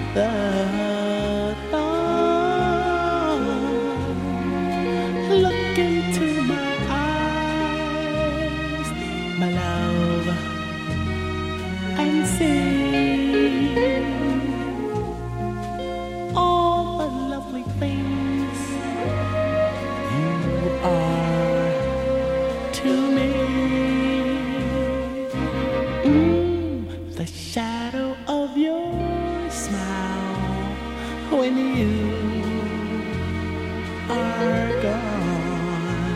the dawn. Look into my eyes, my love, and see all the lovely things you are to me. The shadow of your smile when you are gone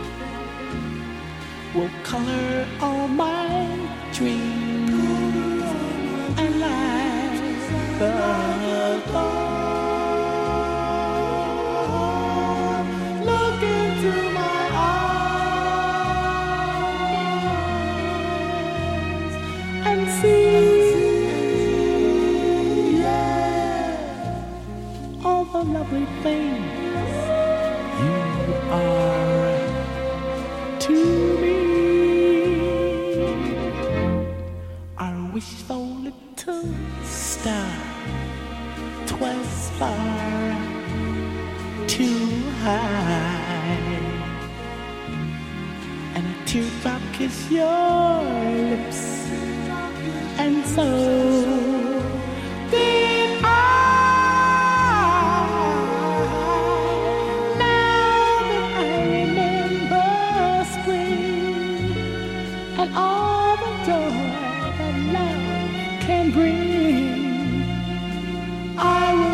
will color all my dreams and light the dawn. Look into my eyes and see, yeah, all the lovely things you are to me. I wish for little star, 'twas far too high, and a teardrop kiss your lips, and so did I. Now that I remember spring and all the joy that love can bring, I will